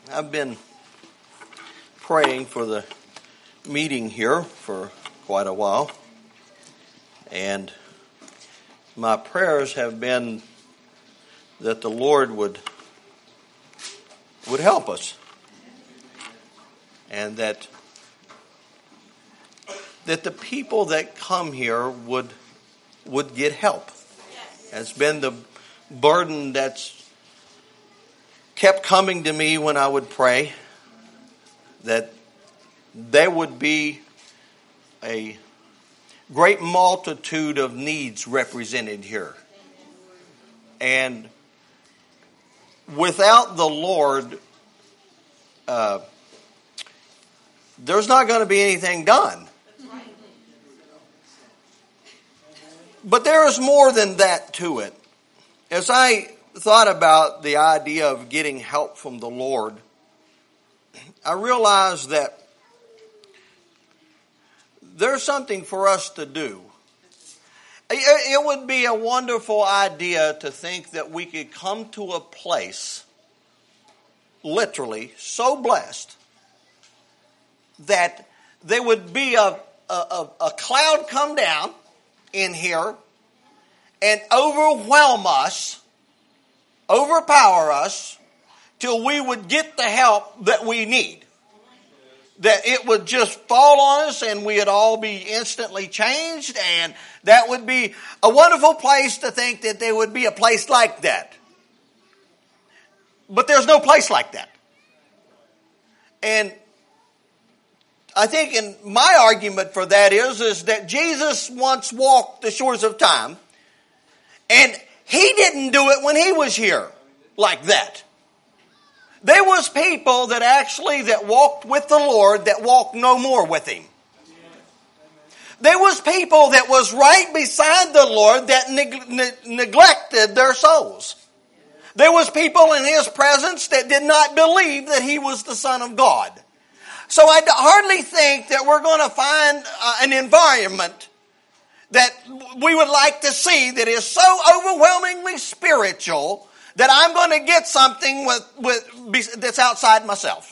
I've been praying for the meeting here for quite a while, and my prayers have been that the Lord would help us, and that the people that come here would get help. It's been the burden that's kept coming to me when I would pray, that there would be a great multitude of needs represented here. And without the Lord, there's not going to be anything done. But there is more than that to it. As I thought about the idea of getting help from the Lord, I realized that there's something for us to do. It would be a wonderful idea to think that we could come to a place, literally, so blessed, that there would be a cloud come down in here and overwhelm us, overpower us, till we would get the help that we need. That it would just fall on us and we'd all be instantly changed, and that would be a wonderful place to think that there would be a place like that. But there's no place like that. And I think my argument for that is that Jesus once walked the shores of time, and he didn't do it when he was here like that. There was people that walked with the Lord that walked no more with him. There was people that was right beside the Lord that neglected their souls. There was people in his presence that did not believe that he was the Son of God. So I hardly think that we're going to find an environment that we would like to see that is so overwhelmingly spiritual that I'm going to get something that's outside myself.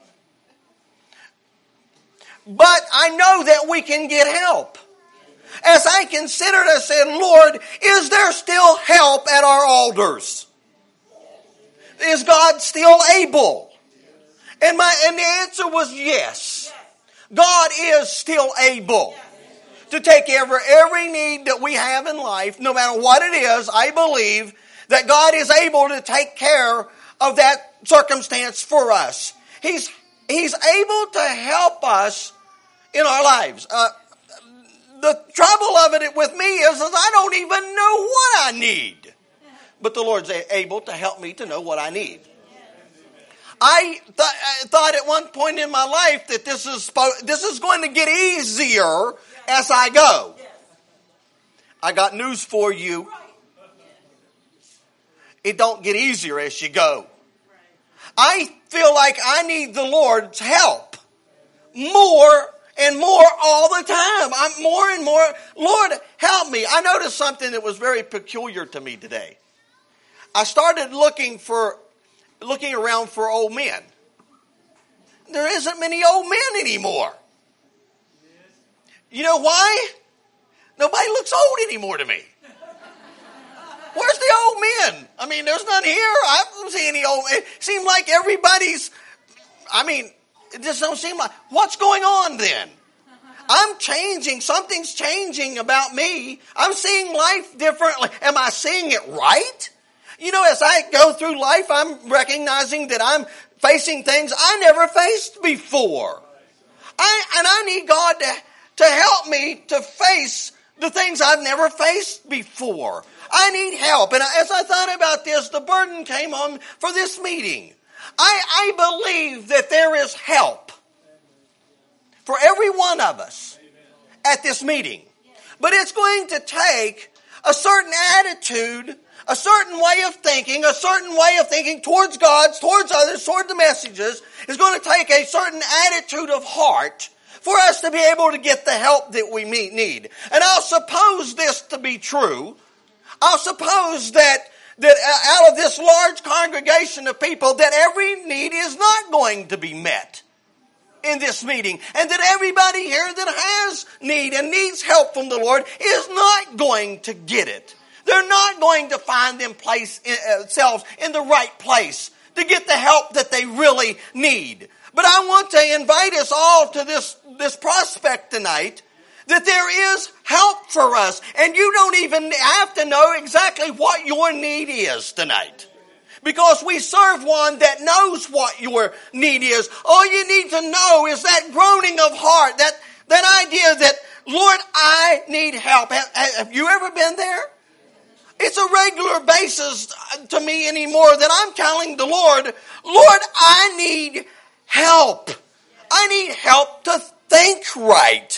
But I know that we can get help. As I considered, I said, Lord, is there still help at our altars? Is God still able? And the answer was yes. God is still able to take every need that we have in life, no matter what it is. I believe that God is able to take care of that circumstance for us. He's able to help us in our lives. The trouble of it with me is I don't even know what I need. But the Lord's able to help me to know what I need. I thought at one point in my life that this is going to get easier as I go. I got news for you. It don't get easier as you go. I feel like I need the Lord's help more and more all the time. I'm more and more, Lord, help me. I noticed something that was very peculiar to me today. I started looking around for old men. There isn't many old men anymore. You know why? Nobody looks old anymore to me. Where's the old men? I mean, there's none here. I don't see any old men. It seems like everybody's, it just don't seem like, what's going on then? I'm changing. Something's changing about me. I'm seeing life differently. Am I seeing it right? You know, as I go through life, I'm recognizing that I'm facing things I never faced before. I need God to help me to face the things I've never faced before. I need help. And as I thought about this, the burden came on for this meeting. I believe that there is help for every one of us at this meeting. But it's going to take a certain attitude, a certain way of thinking towards God, towards others, towards the messages. It's going to take a certain attitude of heart for us to be able to get the help that we need. And I'll suppose this to be true. I'll suppose that that out of this large congregation of people, that every need is not going to be met in this meeting, and that everybody here that has need and needs help from the Lord is not going to get it. They're not going to find themselves in the right place to get the help that they really need. But I want to invite us all to this prospect tonight, that there is help for us. And you don't even have to know exactly what your need is tonight, because we serve one that knows what your need is. All you need to know is that groaning of heart, that idea that, Lord, I need help. Have you ever been there? It's a regular basis to me anymore that I'm telling the Lord, Lord, I need help. I need help to think right.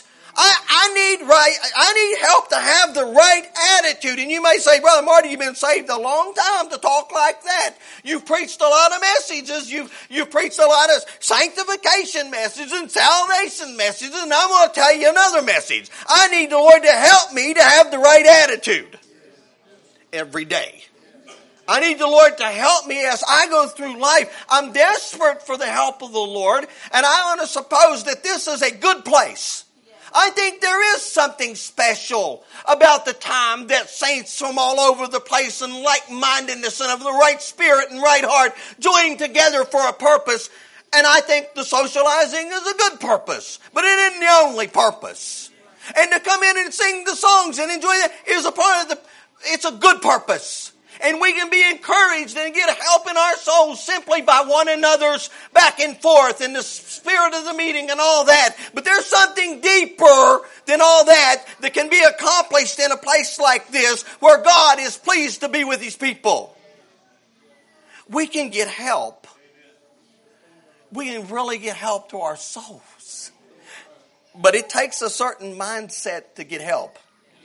I need help to have the right attitude. And you may say, Brother Marty, you've been saved a long time to talk like that. You've preached a lot of messages. You've preached a lot of sanctification messages and salvation messages. And I'm going to tell you another message. I need the Lord to help me to have the right attitude every day. I need the Lord to help me as I go through life. I'm desperate for the help of the Lord. And I want to suppose that this is a good place. I think there is something special about the time that saints from all over the place and like-mindedness and of the right spirit and right heart join together for a purpose. And I think the socializing is a good purpose, but it isn't the only purpose. And to come in and sing the songs and enjoy that is a part of it's a good purpose. And we can be encouraged and get help in our souls simply by one another's back and forth in the spirit of the meeting and all that. But there's something deeper than all that can be accomplished in a place like this where God is pleased to be with His people. We can get help. We can really get help to our souls. But it takes a certain mindset to get help.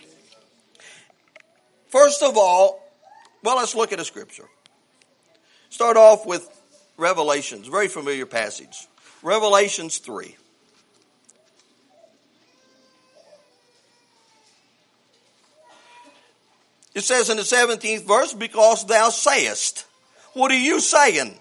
First of all, well, let's look at a scripture. Start off with Revelations, very familiar passage. Revelations 3. It says in the 17th verse, because thou sayest. What are you saying?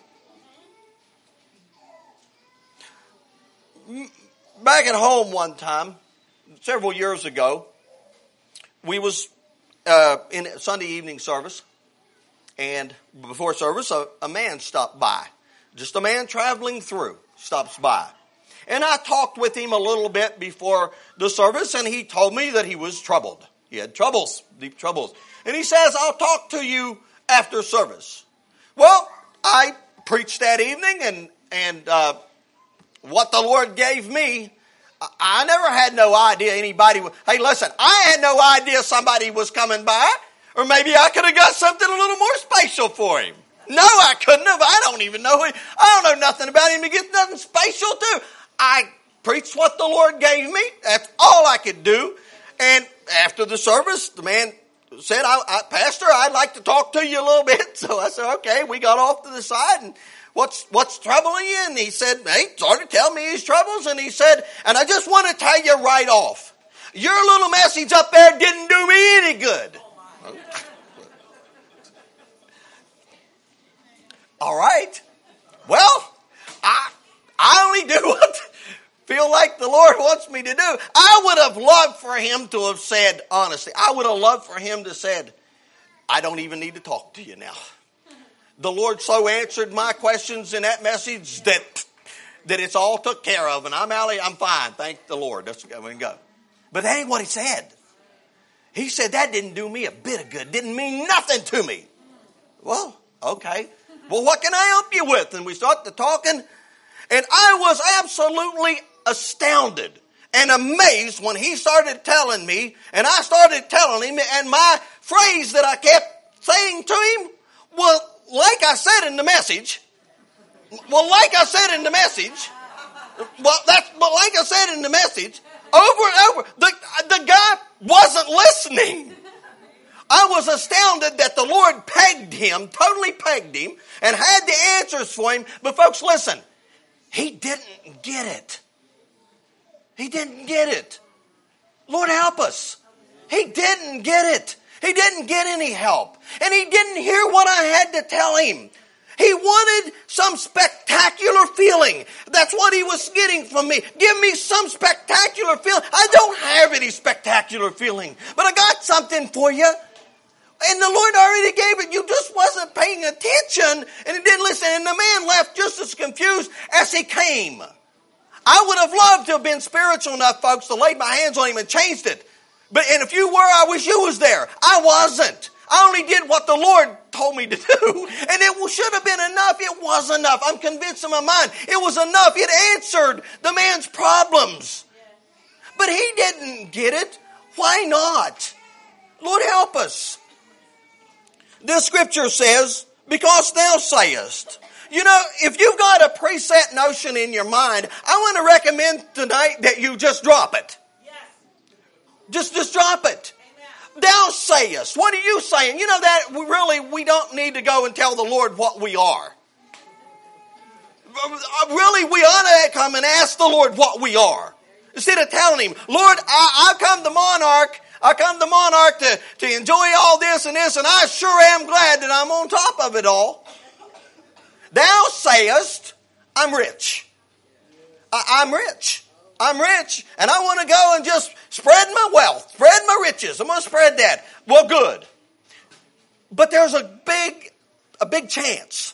Back at home one time, several years ago, we was in Sunday evening service. And before service, a man stopped by. Just a man traveling through stops by. And I talked with him a little bit before the service, and he told me that he was troubled. He had troubles, deep troubles. And he says, I'll talk to you after service. Well, I preached that evening, and what the Lord gave me, I never had no idea anybody would. Hey, listen, I had no idea somebody was coming by. Or maybe I could have got something a little more special for him. No, I couldn't have. I don't even know him. I don't know nothing about him to get nothing special to. I preached what the Lord gave me. That's all I could do. And after the service, the man said, Pastor, I'd like to talk to you a little bit. So I said, okay. We got off to the side, and what's troubling you? And he said, he started telling me his troubles. And he said, and I just want to tell you right off, your little message up there didn't do me any good. All right. Well, I only do what I feel like the Lord wants me to do. I would have loved for him to have said, honestly, I would have loved for him to have said, I don't even need to talk to you now. The Lord so answered my questions in that message that it's all took care of, and I'm fine. Thank the Lord. Let's go. But that ain't what he said. He said, that didn't do me a bit of good. Didn't mean nothing to me. Well, okay. Well, what can I help you with? And we started talking. And I was absolutely astounded and amazed when he started telling me. And I started telling him. And my phrase that I kept saying to him was, like I said in the message. Over and over. The guy wasn't listening. I was astounded that the Lord totally pegged him, and had the answers for him. But folks, listen, he didn't get it. He didn't get it. Lord help us. He didn't get it. He didn't get any help. And he didn't hear what I had to tell him. He wanted some spectacular feeling. That's what he was getting from me. Give me some spectacular feeling. I don't have any spectacular feeling, but I got something for you. And the Lord already gave it. You just wasn't paying attention and he didn't listen. And the man left just as confused as he came. I would have loved to have been spiritual enough, folks, to lay my hands on him and changed it. And if you were, I wish you was there. I wasn't. I only did what the Lord told me to do. And it should have been enough. It was enough. I'm convinced in my mind. It was enough. It answered the man's problems. But he didn't get it. Why not? Lord, help us. This scripture says, because thou sayest. You know, if you've got a preset notion in your mind, I want to recommend tonight that you just drop it. Yes. Just drop it. Amen. Thou sayest. What are you saying? You know that we don't need to go and tell the Lord what we are. Really, we ought to come and ask the Lord what we are. Instead of telling him, Lord, I've come to Monarch. I come to Monarch to enjoy all this, and I sure am glad that I'm on top of it all. Thou sayest, I'm rich. I'm rich. I'm rich, and I want to go and just spread my wealth, spread my riches. I'm going to spread that. Well, good. But there's a big chance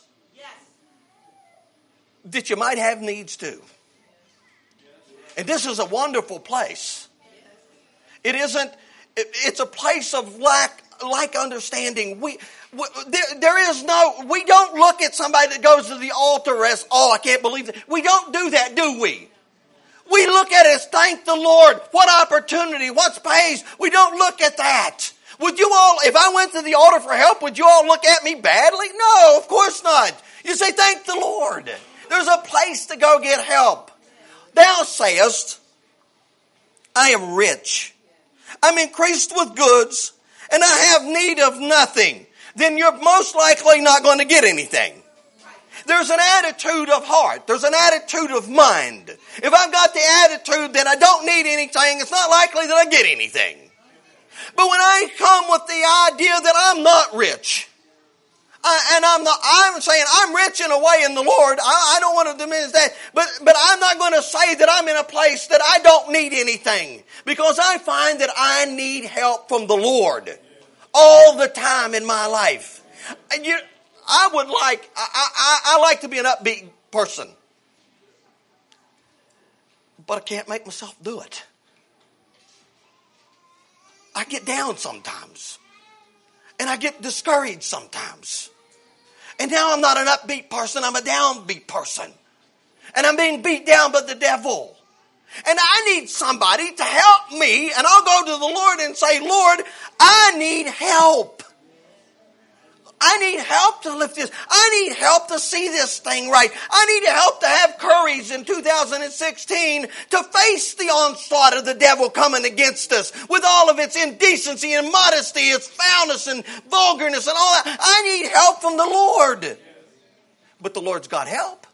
that you might have needs too. And this is a wonderful place. It isn't. It's a place of lack understanding. We don't look at somebody that goes to the altar as, oh, I can't believe that. We don't do that, do we? We look at it as, thank the Lord. What opportunity, what space. We don't look at that. Would you all, if I went to the altar for help, would you all look at me badly? No, of course not. You say, thank the Lord. There's a place to go get help. Thou sayest, I am rich. I'm increased with goods, and I have need of nothing. Then you're most likely not going to get anything. There's an attitude of heart. There's an attitude of mind. If I've got the attitude that I don't need anything, it's not likely that I get anything. But when I come with the idea that I'm not rich, I'm saying I'm rich in a way in the Lord. I don't want to diminish that. But I'm not going to say that I'm in a place that I don't need anything. Because I find that I need help from the Lord all the time in my life. I like to be an upbeat person. But I can't make myself do it. I get down sometimes. And I get discouraged sometimes. And now I'm not an upbeat person, I'm a downbeat person. And I'm being beat down by the devil. And I need somebody to help me, and I'll go to the Lord and say, Lord, I need help. I need help to lift this. I need help to see this thing right. I need help to have courage in 2016 to face the onslaught of the devil coming against us with all of its indecency and modesty, its foulness and vulgarness and all that. I need help from the Lord. But the Lord's got help.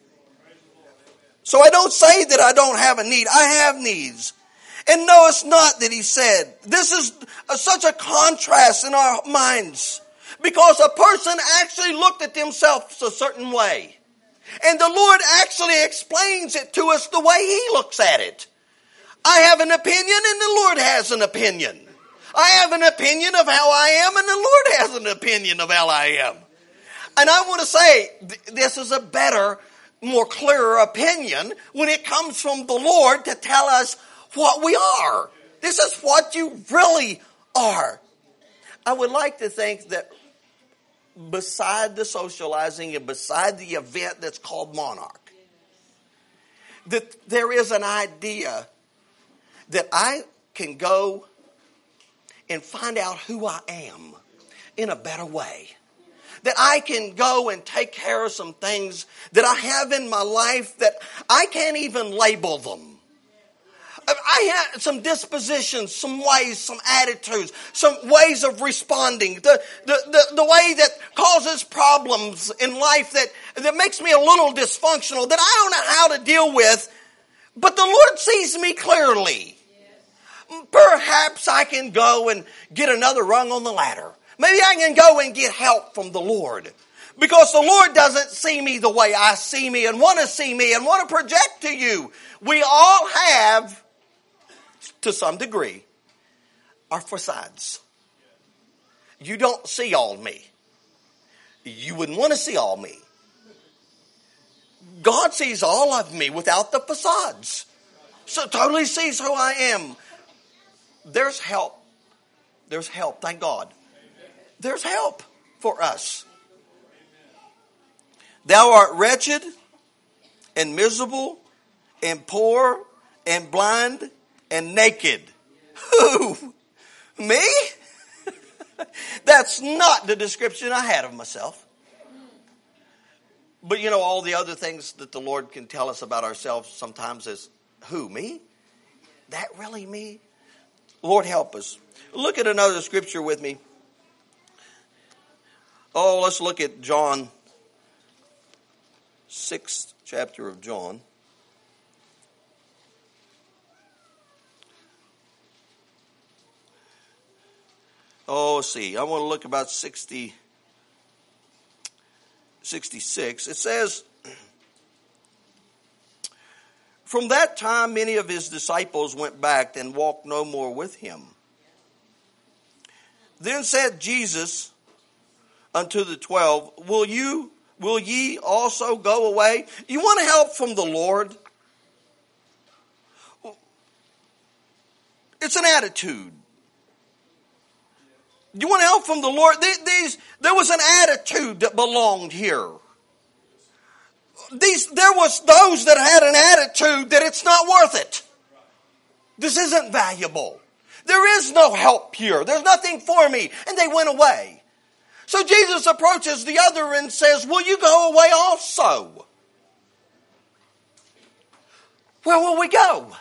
So I don't say that I don't have a need. I have needs. And knowest not that he said. This is such a contrast in our minds. Because a person actually looked at themselves a certain way. And the Lord actually explains it to us the way he looks at it. I have an opinion and the Lord has an opinion. I have an opinion of how I am and the Lord has an opinion of how I am. And I want to say, this is a better, more clearer opinion when it comes from the Lord to tell us what we are. This is what you really are. I would like to think that beside the socializing and beside the event that's called Monarch, that there is an idea that I can go and find out who I am in a better way. That I can go and take care of some things that I have in my life that I can't even label them. I had some dispositions, some ways, some attitudes, some ways of responding. The way that causes problems in life that makes me a little dysfunctional, that I don't know how to deal with. But the Lord sees me clearly. perhaps I can go and get another rung on the ladder. Maybe I can go and get help from the Lord. Because the Lord doesn't see me the way I see me and want to see me and want to project to you. We all have, to some degree, our facades. You don't see all me. You wouldn't want to see all me. God sees all of me without the facades. So totally sees who I am. There's help. There's help, thank God. There's help for us. Thou art wretched and miserable and poor and blind and naked. Who? Me? That's not the description I had of myself. But you know, all the other things that the Lord can tell us about ourselves sometimes is, who, me? That really me? Lord, help us. Look at another scripture with me. Oh, let's look at John, 6th chapter of John. Oh, let's see. I want to look about 66. It says, from that time many of his disciples went back and walked no more with him. Then said Jesus unto the 12, Will ye also go away? You want help from the Lord? It's an attitude. You want help from the Lord? There was an attitude that belonged here. There was those that had an attitude that it's not worth it. This isn't valuable. There is no help here. There's nothing for me. And they went away. So Jesus approaches the other and says, will you go away also? Where will we go?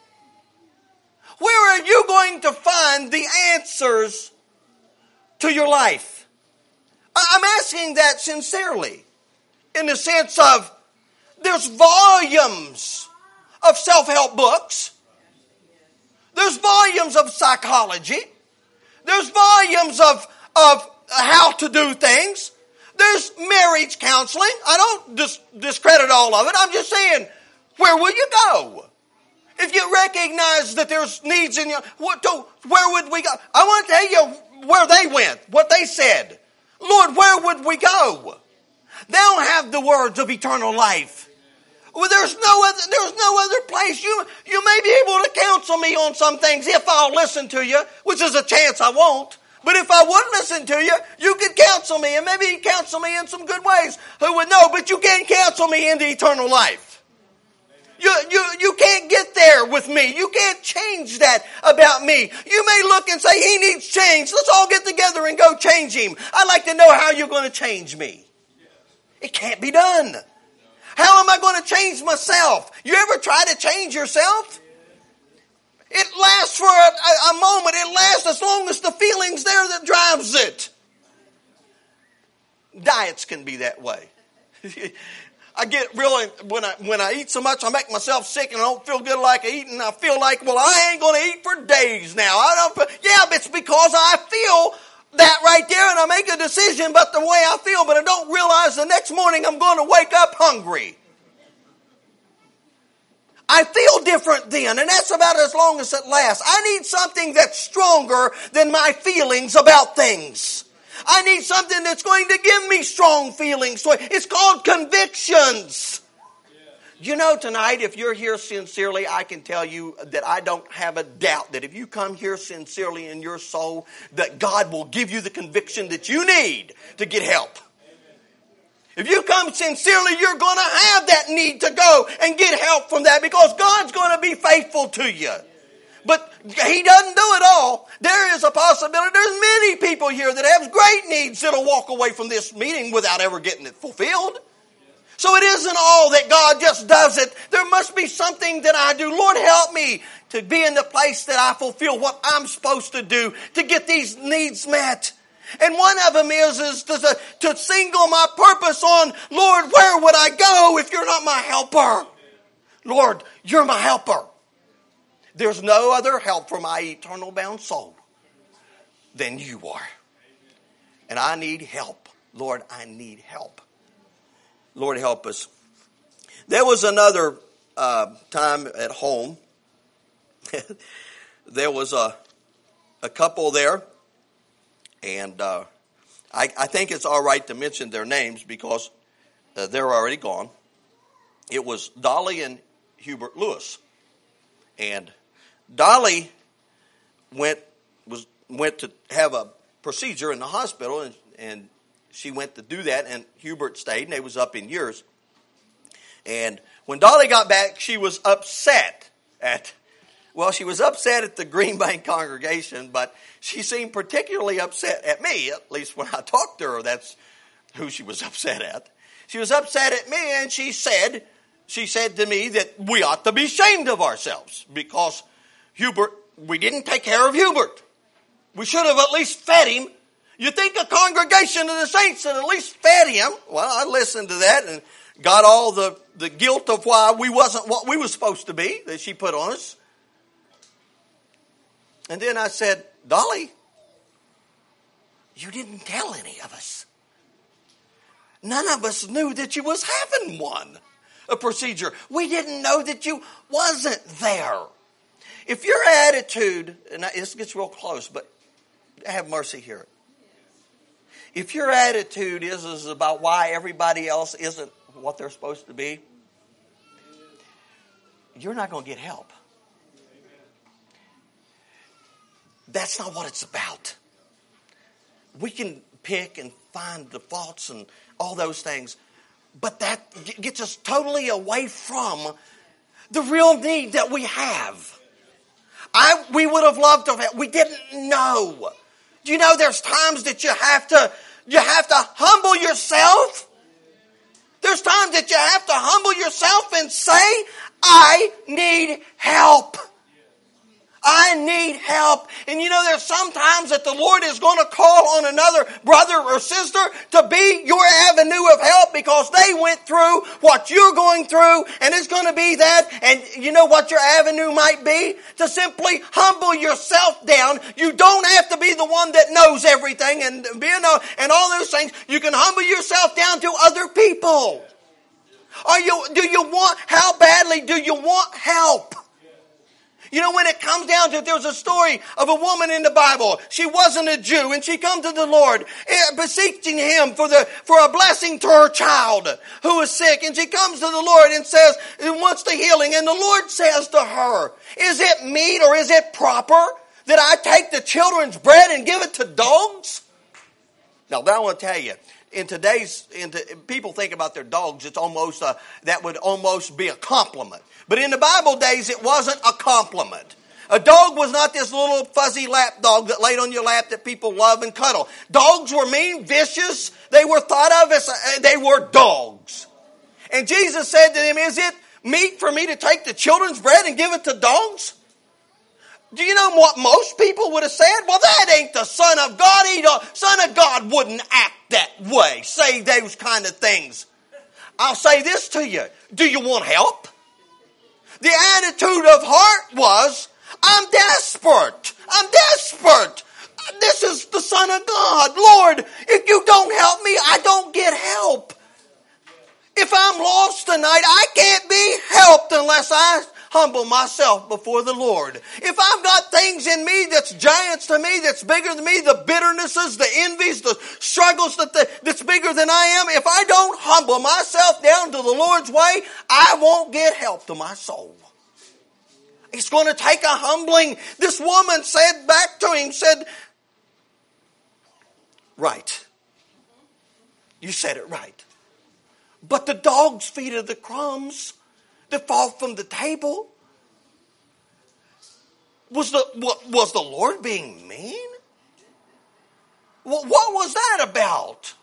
Where are you going to find the answers to your life? I'm asking that sincerely. In the sense of, there's volumes of self-help books. There's volumes of psychology. There's volumes of how to do things. There's marriage counseling. I don't discredit all of it. I'm just saying, where will you go? If you recognize that there's needs in you, where would we go? I want to tell you where they went, what they said. Lord, where would we go? They don't have the words of eternal life. Well, there's no other place. You may be able to counsel me on some things if I'll listen to you, which is a chance I won't. But if I would listen to you, you could counsel me, and maybe counsel me in some good ways. Who would know? But you can't counsel me into eternal life. You can't get there with me. You can't change that about me. You may look and say, he needs change. Let's all get together and go change him. I'd like to know how you're going to change me. It can't be done. How am I going to change myself? You ever try to change yourself? It lasts for a moment. It lasts as long as the feeling's there that drives it. Diets can be that way. I get really, when I eat so much, I make myself sick and I don't feel good like eating. I feel like, well, I ain't going to eat for days now. But it's because I feel that right there and I make a decision about the way I feel, but I don't realize the next morning I'm going to wake up hungry. I feel different then, and that's about as long as it lasts. I need something that's stronger than my feelings about things. I need something that's going to give me strong feelings. So it's called convictions. You know, tonight, if you're here sincerely, I can tell you that I don't have a doubt that if you come here sincerely in your soul, that God will give you the conviction that you need to get help. If you come sincerely, you're going to have that need to go and get help from that because God's going to be faithful to you. But He doesn't do it all. There is a possibility. There's many people here that have great needs that'll walk away from this meeting without ever getting it fulfilled. So it isn't all that God just does it. There must be something that I do. Lord, help me to be in the place that I fulfill what I'm supposed to do to get these needs met. And one of them is to single my purpose on, Lord, where would I go if you're not my helper? Lord, you're my helper. There's no other help for my eternal bound soul than you are. And I need help. Lord, I need help. Lord, help us. There was another time at home. There was a couple there. And I think it's all right to mention their names because they're already gone. It was Dolly and Hubert Lewis. And Dolly went to have a procedure in the hospital, and she went to do that, and Hubert stayed, and they was up in years. And when Dolly got back, she was upset at the Green Bank congregation, but she seemed particularly upset at me, at least when I talked to her, that's who she was upset at. She was upset at me, and she said to me that we ought to be ashamed of ourselves because we didn't take care of Hubert. We should have at least fed him. You think a congregation of the saints had at least fed him? Well, I listened to that and got all the guilt of why we wasn't what we were supposed to be that she put on us. And then I said, Dolly, you didn't tell any of us. None of us knew that you was having a procedure. We didn't know that you wasn't there. If your attitude, and this gets real close, but have mercy here. If your attitude is about why everybody else isn't what they're supposed to be, you're not going to get help. That's not what it's about. We can pick and find the faults and all those things, but that gets us totally away from the real need that we have. We would have loved to have. We didn't know. Do you know there's times that you have to humble yourself? There's times that you have to humble yourself and say, I need help. I need help. And you know, there's sometimes that the Lord is going to call on another brother or sister to be your avenue of help because they went through what you're going through, and it's going to be that. And you know what your avenue might be? To simply humble yourself down. You don't have to be the one that knows everything and all those things. You can humble yourself down to other people. How badly do you want help? You know, when it comes down to it, there's a story of a woman in the Bible. She wasn't a Jew, and she come to the Lord, beseeching Him for a blessing to her child who is sick. And she comes to the Lord and says, wants the healing. And the Lord says to her, is it meet or is it proper that I take the children's bread and give it to dogs? Now, I want to tell you, people think about their dogs, it's almost that would almost be a compliment. But in the Bible days, it wasn't a compliment. A dog was not this little fuzzy lap dog that laid on your lap that people love and cuddle. Dogs were mean, vicious. They were thought of as they were dogs. And Jesus said to them, is it meet for me to take the children's bread and give it to dogs? Do you know what most people would have said? Well, that ain't the Son of God. Son of God wouldn't act that way, say those kind of things. I'll say this to you. Do you want help? The attitude of heart was, I'm desperate. This is the Son of God. Lord, if you don't help me, I don't get help. If I'm lost tonight, I can't be helped unless I humble myself before the Lord. If I've got things in me that's giants to me, that's bigger than me, the bitternesses, the envies, the struggles that's bigger than I am, if I don't humble myself down to the Lord's way, I won't get help to my soul. It's going to take a humbling. This woman said back to him, right. You said it right. But the dogs feed her the crumbs that fall from the table. Was the Lord being mean? What was that about?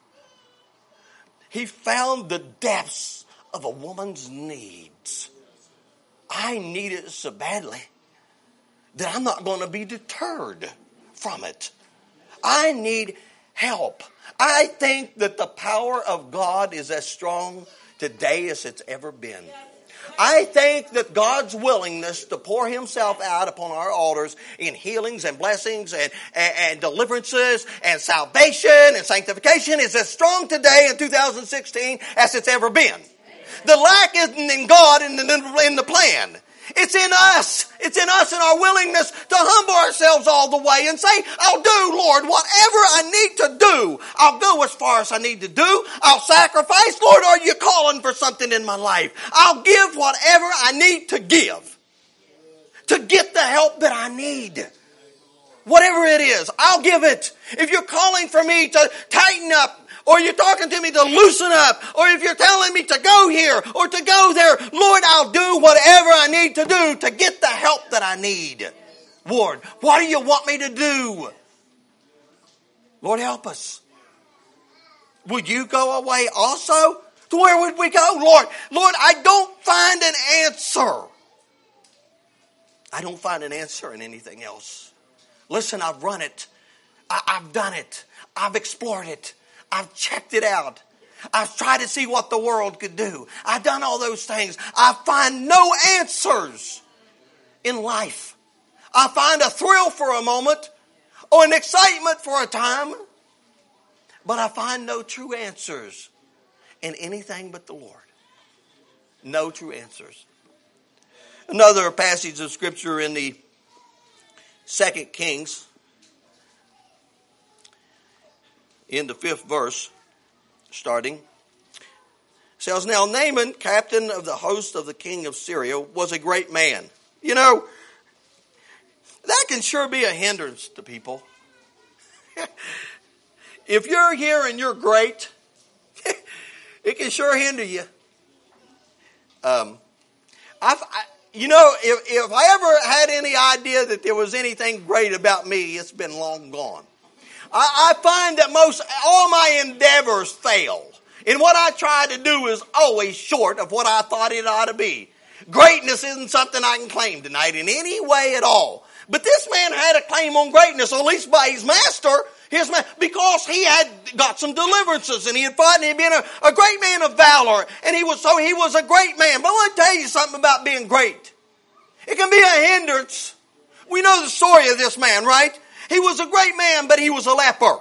He found the depths of a woman's needs. I need it so badly that I'm not going to be deterred from it. I need help. I think that the power of God is as strong today as it's ever been. I think that God's willingness to pour himself out upon our altars in healings and blessings and deliverances and salvation and sanctification is as strong today in 2016 as it's ever been. The lack isn't in God and in the plan. It's in us. It's in us and our willingness to humble ourselves all the way and say, I'll do, Lord, whatever I need to do. I'll go as far as I need to do. I'll sacrifice. Lord, are you calling for something in my life? I'll give whatever I need to give to get the help that I need. Whatever it is, I'll give it. If you're calling for me to tighten up, or you're talking to me to loosen up, or if you're telling me to go here or to go there, Lord, I'll do whatever I need to do to get the help that I need. Lord, what do you want me to do? Lord, help us. Would you go away also? To where would we go? Lord, I don't find an answer. I don't find an answer in anything else. Listen, I've run it. I've done it. I've explored it. I've checked it out. I've tried to see what the world could do. I've done all those things. I find no answers in life. I find a thrill for a moment or an excitement for a time, but I find no true answers in anything but the Lord. No true answers. Another passage of Scripture in the 2 Kings, in the 5th verse, starting, says, Now Naaman, captain of the host of the king of Syria, was a great man. You know, that can sure be a hindrance to people. If you're here and you're great, it can sure hinder you. If I ever had any idea that there was anything great about me, it's been long gone. I find that all my endeavors fail. And what I try to do is always short of what I thought it ought to be. Greatness isn't something I can claim tonight in any way at all. But this man had a claim on greatness, at least by his master, because he had got some deliverances and he had fought and he had been a great man of valor. And he was a great man. But I want to tell you something about being great. It can be a hindrance. We know the story of this man, right? He was a great man, but he was a leper.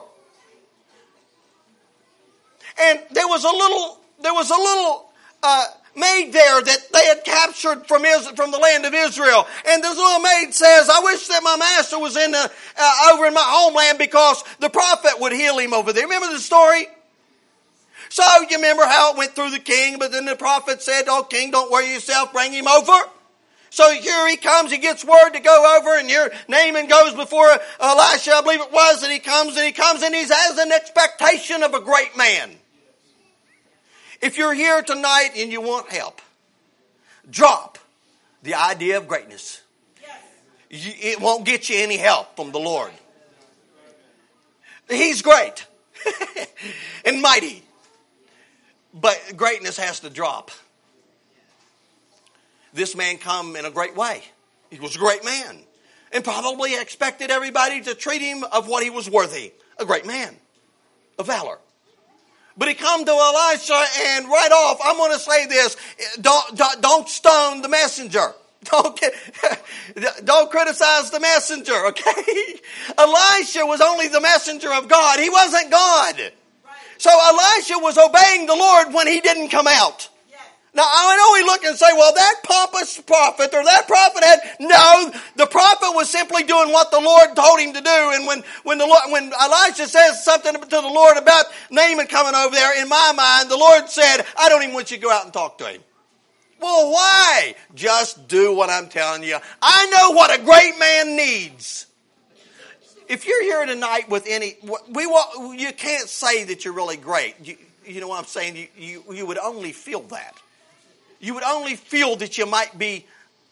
And there was a little maid there that they had captured from the land of Israel. And this little maid says, I wish that my master was over in my homeland because the prophet would heal him over there. Remember the story? So you remember how it went through the king, but then the prophet said, Oh, king, don't worry yourself, bring him over. So here he comes, he gets word to go over, and here Naaman goes before Elisha, I believe it was, and he comes and he has an expectation of a great man. If you're here tonight and you want help, drop the idea of greatness. It won't get you any help from the Lord. He's great and mighty, but greatness has to drop. This man come in a great way. He was a great man. And probably expected everybody to treat him of what he was worthy. A great man of valor. But he come to Elisha and right off, I'm going to say this. Don't stone the messenger. Don't criticize the messenger, okay? Elisha was only the messenger of God. He wasn't God. So Elisha was obeying the Lord when he didn't come out. Now, I know we look and say, well, that pompous prophet or that prophet had... No, the prophet was simply doing what the Lord told him to do. And when Elisha says something to the Lord about Naaman coming over there, in my mind, the Lord said, I don't even want you to go out and talk to him. Well, why? Just do what I'm telling you. I know what a great man needs. If you're here tonight with you can't say that you're really great. You know what I'm saying? You would only feel that. You would only feel that you might be,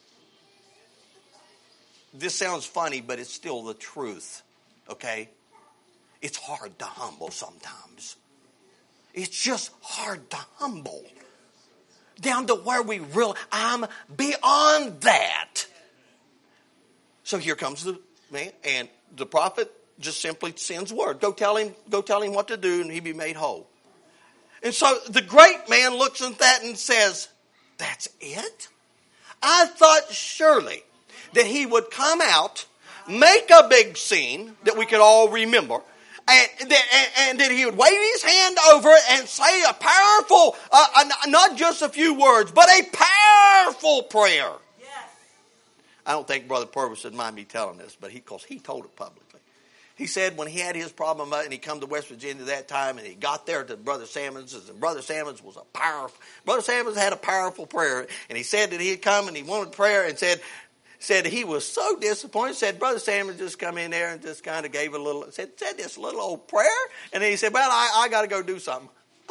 this sounds funny, but it's still the truth, okay? It's hard to humble sometimes. It's just hard to humble. Down to where I'm beyond that. So here comes the man, and the prophet just simply sends word. Go tell him what to do, and he'll be made whole. And so the great man looks at that and says, that's it? I thought surely that he would come out, make a big scene that we could all remember, and that he would wave his hand over it and say a powerful, not just a few words, but a powerful prayer. Yes. I don't think Brother Purvis would mind me telling this, but because he told it publicly. He said when he had his problem and he come to West Virginia that time and he got there to Brother Sammons's, and Brother Sammons Brother Sammons had a powerful prayer, and he said that he had come and he wanted prayer and said he was so disappointed. Said Brother Sammons just come in there and just kind of gave a little, said this little old prayer, and then he said, well, I got to go do something.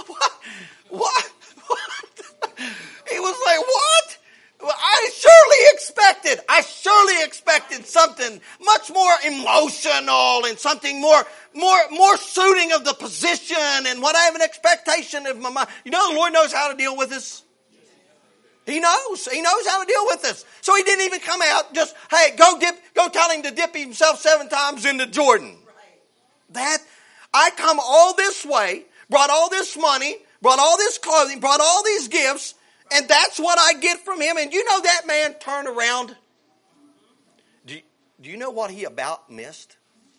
What? He was like, what? Well, I surely expected something much more emotional and something more suiting of the position and what I have an expectation of my mind. You know, the Lord knows how to deal with us. He knows how to deal with us. So he didn't even come out just, hey, go tell him to dip himself 7 times into Jordan. That, I come all this way, brought all this money, brought all this clothing, brought all these gifts, and that's what I get from him. And you know that man turned around. Do you know what he about missed?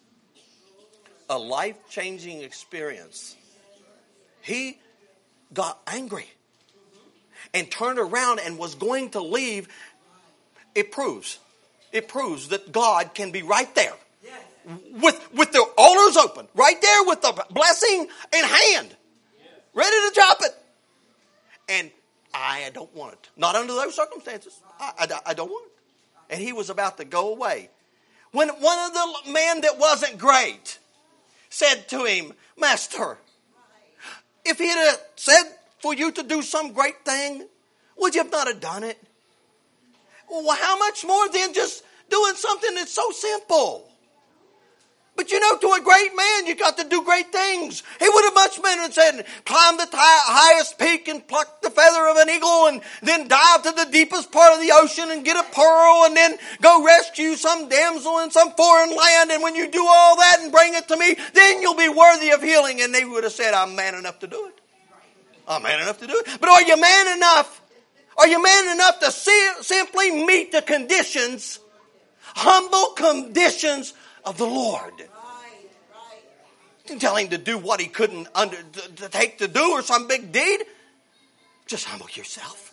A life-changing experience. He got angry and turned around and was going to leave. It proves that God can be right there with the altars open, right there with the blessing in hand, ready to drop it. And I don't want it. Not under those circumstances. I don't want it. And he was about to go away. When one of the men that wasn't great said to him, Master, if he had said for you to do some great thing, would you have not have done it? Well, how much more than just doing something that's so simple? But you know, to a great man, you got to do great things. He would have much better said, climb the highest peak and pluck the feather of an eagle and then dive to the deepest part of the ocean and get a pearl and then go rescue some damsel in some foreign land. And when you do all that and bring it to me, then you'll be worthy of healing. And they would have said, I'm man enough to do it. I'm man enough to do it. But are you man enough? Are you man enough to simply meet the conditions, humble conditions of the Lord? Didn't tell him to do what he couldn't take to do or some big deed. Just humble yourself.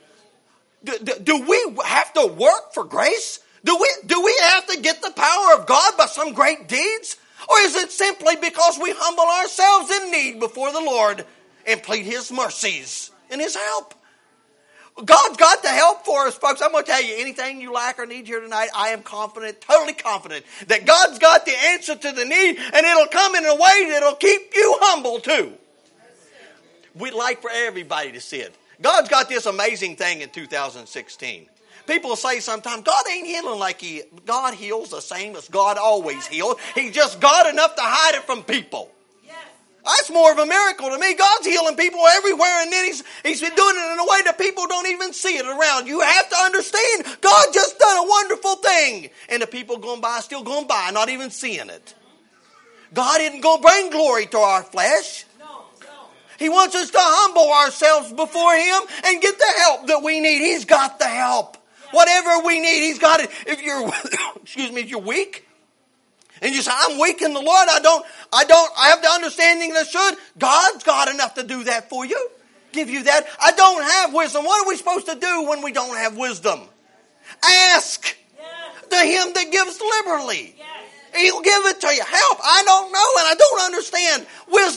Do we have to work for grace? Do we have to get the power of God by some great deeds? Or is it simply because we humble ourselves in need before the Lord and plead His mercies and His help? God's got the help for us, folks. I'm going to tell you, anything you lack or need here tonight, I am confident, totally confident, that God's got the answer to the need, and it'll come in a way that'll keep you humble too. We'd like for everybody to see it. God's got this amazing thing in 2016. People say sometimes, God ain't healing like God heals the same as God always heals. He's just God enough to hide it from people. That's more of a miracle to me. God's healing people everywhere, and then He's been doing it in a way that people don't even see it around. You have to understand, God just done a wonderful thing. And the people going by, still going by, not even seeing it. God isn't going to bring glory to our flesh. He wants us to humble ourselves before Him and get the help that we need. He's got the help. Whatever we need, He's got it. If you're, if you're weak, and you say, I'm weak in the Lord, I have the understanding that I should. God's got enough to do that for you. Give you that. I don't have wisdom. What are we supposed to do when we don't have wisdom? Ask to Him that gives liberally. He'll give it to you. Help. I don't know and I don't understand.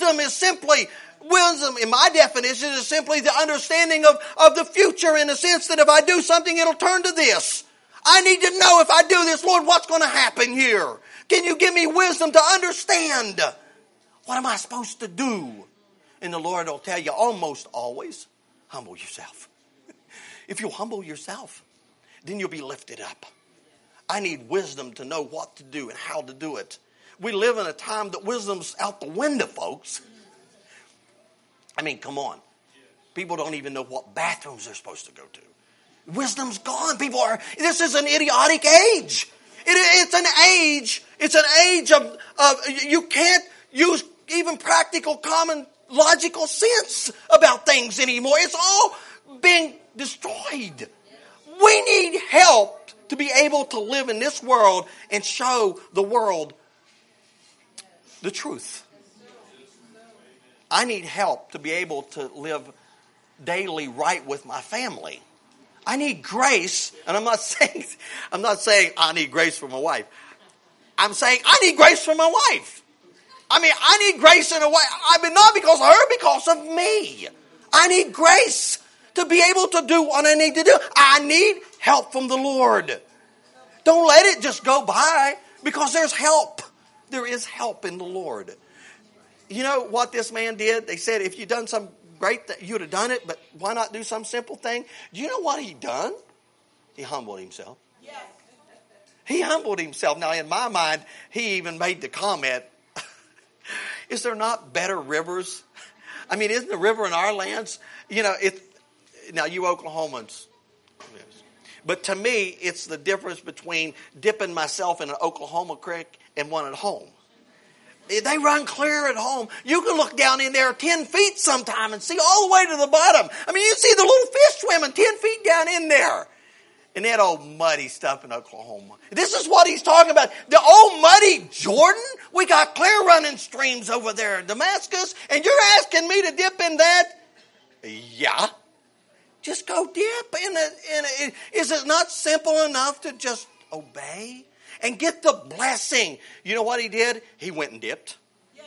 Wisdom in my definition is simply the understanding of the future, in the sense that if I do something, it'll turn to this. I need to know, if I do this, Lord, what's going to happen here? Can you give me wisdom to understand? What am I supposed to do? And the Lord will tell you almost always, humble yourself. If you humble yourself, then you'll be lifted up. I need wisdom to know what to do and how to do it. We live in a time that wisdom's out the window, folks. I mean, come on. People don't even know what bathrooms they're supposed to go to. Wisdom's gone. This is an idiotic age. It's an age of you can't use even practical, common, logical sense about things anymore. It's all being destroyed. destroyed. We need help to be able to live in this world and show the world the truth. I need help to be able to live daily right with my family. I need grace, and I'm not saying I need grace from my wife. I'm saying I need grace from my wife. I mean, I need grace in a way. I mean, not because of her, because of me. I need grace to be able to do what I need to do. I need help from the Lord. Don't let it just go by, because there's help. There is help in the Lord. You know what this man did? They said, if you'd done some great, you'd have done it, but why not do some simple thing? Do you know what he done? He humbled himself. Yes. He humbled himself. Now, in my mind, he even made the comment, is there not better rivers? I mean, isn't the river in our lands? You know, now you Oklahomans. But to me, it's the difference between dipping myself in an Oklahoma creek and one at home. They run clear at home. You can look down in there 10 feet sometime and see all the way to the bottom. I mean, you see the little fish swimming 10 feet down in there. And that old muddy stuff in Oklahoma. This is what he's talking about. The old muddy Jordan. We got clear running streams over there in Damascus. And you're asking me to dip in that? Yeah. Just go dip in it. Is it not simple enough to just obey and get the blessing? You know what he did? He went and dipped. Yes.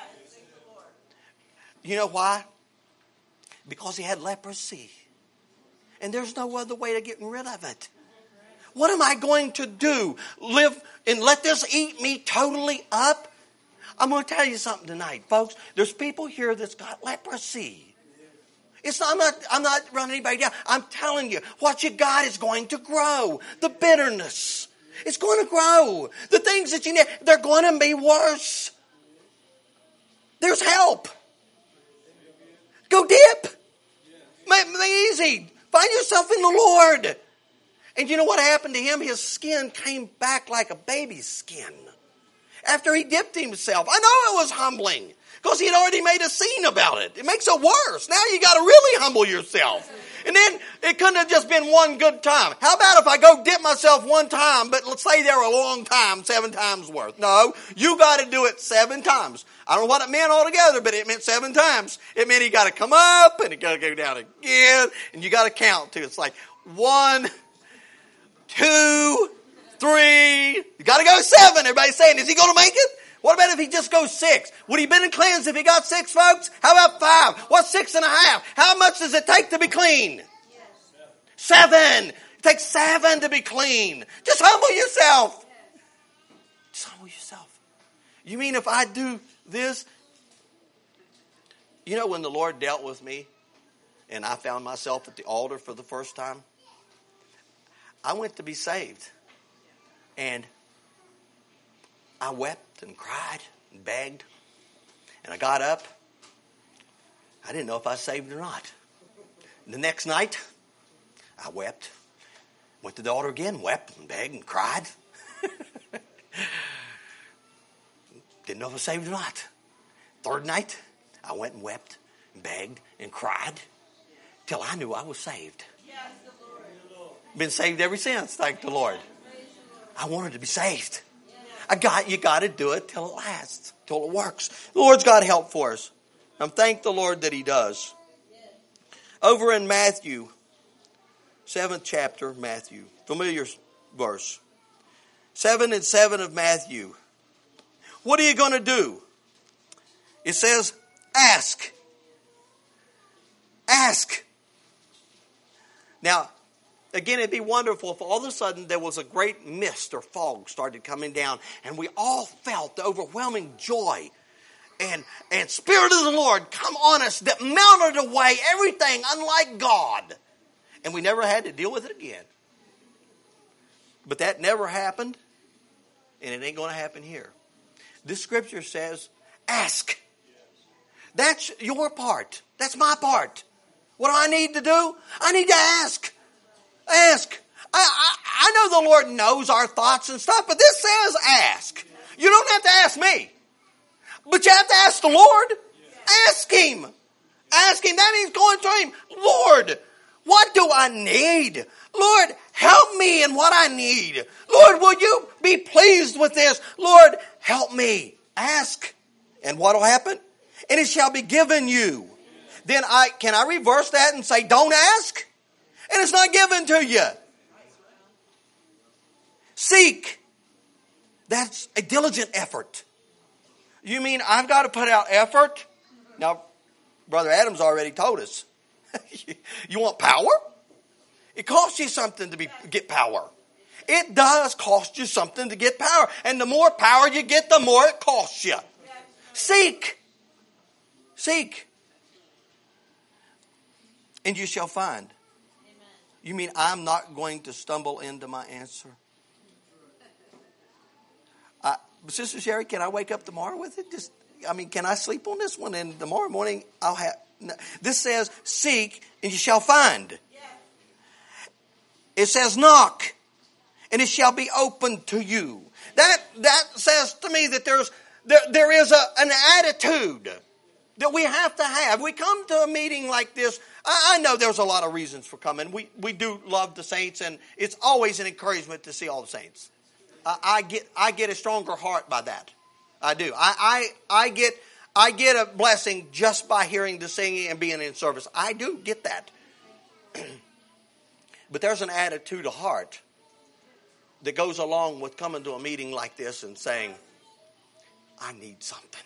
You know why? Because he had leprosy. And there's no other way to get rid of it. What am I going to do? Live and let this eat me totally up? I'm going to tell you something tonight, folks. There's people here that's got leprosy. I'm not running anybody down. I'm telling you, what you got is going to grow. The bitterness. It's going to grow. The things that you need, they're going to be worse. There's help. Go dip. Make it easy. Find yourself in the Lord. And you know what happened to him? His skin came back like a baby's skin. After he dipped himself. I know it was humbling. Because he had already made a scene about it. It makes it worse. Now you got to really humble yourself. And then it couldn't have just been one good time. How about if I go dip myself one time, but let's say there a long time, 7 times worth. No, you got to do it 7 times. I don't know what it meant altogether, but it meant 7 times. It meant he got to come up and he got to go down again. And you got to count too. It's like 1, 2, 3. You got to go 7. Everybody's saying, is he going to make it? What about if he just goes 6? Would he been cleansed if he got 6, folks? How about 5? What's 6.5? How much does it take to be clean? Yes. 7. It takes 7 to be clean. Just humble yourself. Just humble yourself. You mean if I do this? You know when the Lord dealt with me and I found myself at the altar for the first time? I went to be saved. And I wept and cried and begged. And I got up. I didn't know if I was saved or not. The next night, I wept. Went to the altar again, wept and begged and cried. Didn't know if I was saved or not. Third night, I went and wept and begged and cried till I knew I was saved. Been saved ever since, thank the Lord. I wanted to be saved. You got to do it till it lasts, till it works. The Lord's got help for us. And thank the Lord that He does. Over in Matthew, 7th chapter, Matthew, familiar verse. 7 and 7 of Matthew. What are you going to do? It says, ask. Ask. Now, again, it'd be wonderful if all of a sudden there was a great mist or fog started coming down and we all felt the overwhelming joy and Spirit of the Lord come on us that melted away everything unlike God. And we never had to deal with it again. But that never happened, and it ain't going to happen here. This scripture says, ask. That's your part. That's my part. What do I need to do? I need to ask. Ask. I know the Lord knows our thoughts and stuff, but this says ask. You don't have to ask me. But you have to ask the Lord. Ask Him. Ask Him. That means going to Him. Lord, What do I need? Lord, help me in what I need. Lord, will you be pleased with this? Lord, help me. Ask. And what will happen? And it shall be given you. Then can I reverse that and say, don't ask? And it's not given to you. Seek. That's a diligent effort. You mean I've got to put out effort? Now, Brother Adams already told us. You want power? It costs you something to get power. It does cost you something to get power. And the more power you get, the more it costs you. Seek. Seek. And you shall find. You mean I'm not going to stumble into my answer? Sister Sherry, can I wake up tomorrow with it? Can I sleep on this one? And tomorrow morning I'll have... No. This says, seek and you shall find. It says, knock and it shall be opened to you. That says to me that there is an attitude that we have to have. We come to a meeting like this. I know there's a lot of reasons for coming. We do love the saints, and it's always an encouragement to see all the saints. I get a stronger heart by that. I do. I get a blessing just by hearing the singing and being in service. I do get that. But there's an attitude of heart that goes along with coming to a meeting like this and saying, I need something.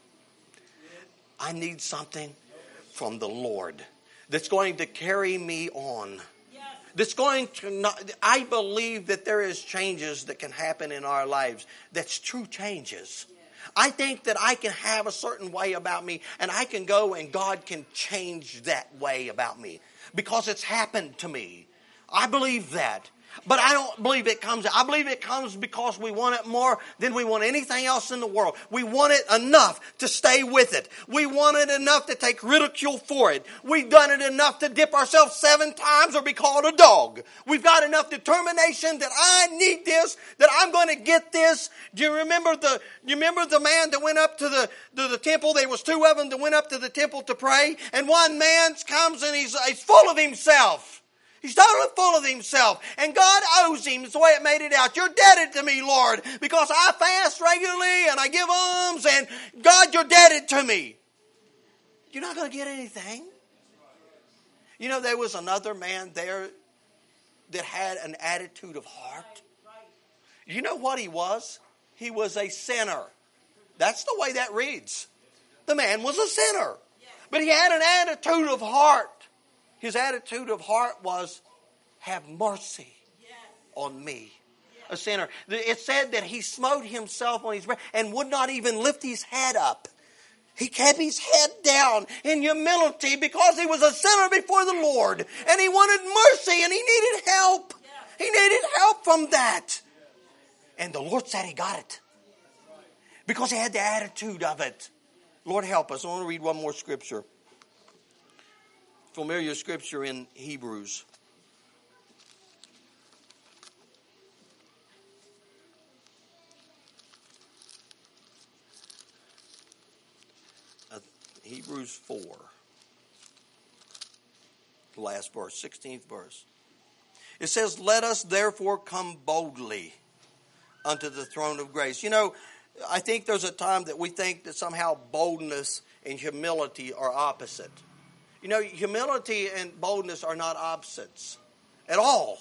I need something from the Lord that's going to carry me on. That's going to I believe that there is changes that can happen in our lives. That's true changes. I think that I can have a certain way about me, and I can go and God can change that way about me because it's happened to me. I believe that. But I don't believe it comes. I believe it comes because we want it more than we want anything else in the world. We want it enough to stay with it. We want it enough to take ridicule for it. We've done it enough to dip ourselves 7 times or be called a dog. We've got enough determination that I need this, that I'm going to get this. Do you remember the man that went up to the temple? There was 2 of them that went up to the temple to pray, and one man comes and he's full of himself. He's totally full of himself. And God owes him. It's the way it made it out. You're indebted to me, Lord, because I fast regularly and I give alms. And God, you're indebted to me. You're not going to get anything. You know, there was another man there that had an attitude of heart. You know what he was? He was a sinner. That's the way that reads. The man was a sinner. But he had an attitude of heart. His attitude of heart was, have mercy on me, a sinner. It said that he smote himself on his breast and would not even lift his head up. He kept his head down in humility because he was a sinner before the Lord. And he wanted mercy and he needed help. He needed help from that. And the Lord said he got it. Because he had the attitude of it. Lord help us. I want to read one more scripture. Familiar scripture in Hebrews. Hebrews 4. The last verse, 16th verse. It says, let us therefore come boldly unto the throne of grace. You know, I think there's a time that we think that somehow boldness and humility are opposite. You know, humility and boldness are not opposites at all.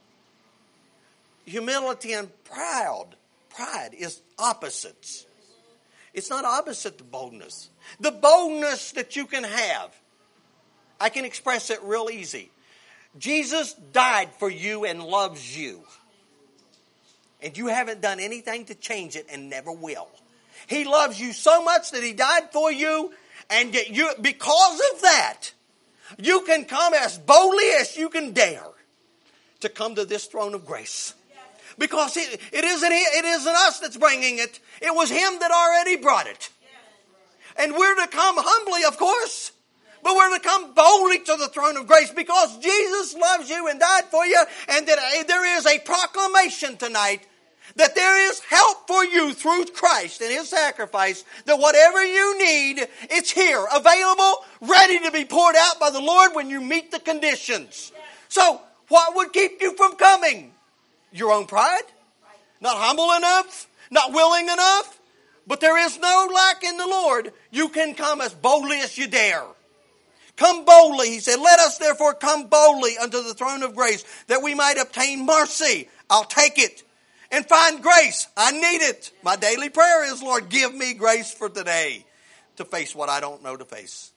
Humility and pride is opposites. It's not opposite to boldness. The boldness that you can have, I can express it real easy. Jesus died for you and loves you. And you haven't done anything to change it and never will. He loves you so much that he died for you. And you, because of that, you can come as boldly as you can dare to come to this throne of grace. Because it isn't us that's bringing it. It was him that already brought it. And we're to come humbly, of course. But we're to come boldly to the throne of grace because Jesus loves you and died for you. And that there is a proclamation tonight that there is help for you through Christ and His sacrifice, that whatever you need, it's here, available, ready to be poured out by the Lord when you meet the conditions. So, what would keep you from coming? Your own pride? Not humble enough? Not willing enough? But there is no lack in the Lord. You can come as boldly as you dare. Come boldly, He said. Let us therefore come boldly unto the throne of grace, that we might obtain mercy. I'll take it. And find grace. I need it. My daily prayer is, Lord, give me grace for today to face what I don't know to face.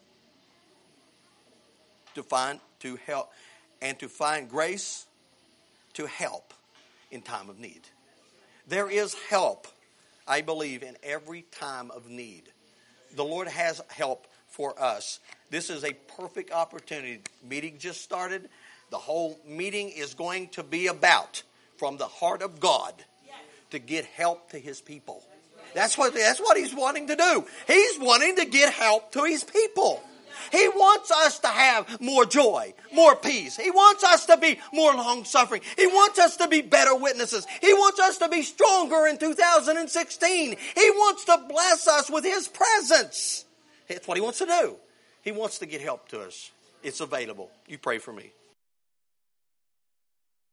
To help, and to find grace to help in time of need. There is help, I believe, in every time of need. The Lord has help for us. This is a perfect opportunity. Meeting just started. The whole meeting is going to be about, from the heart of God, to get help to His people. That's what He's wanting to do. He's wanting to get help to His people. He wants us to have more joy, more peace. He wants us to be more long-suffering. He wants us to be better witnesses. He wants us to be stronger in 2016. He wants to bless us with His presence. That's what He wants to do. He wants to get help to us. It's available. You pray for me.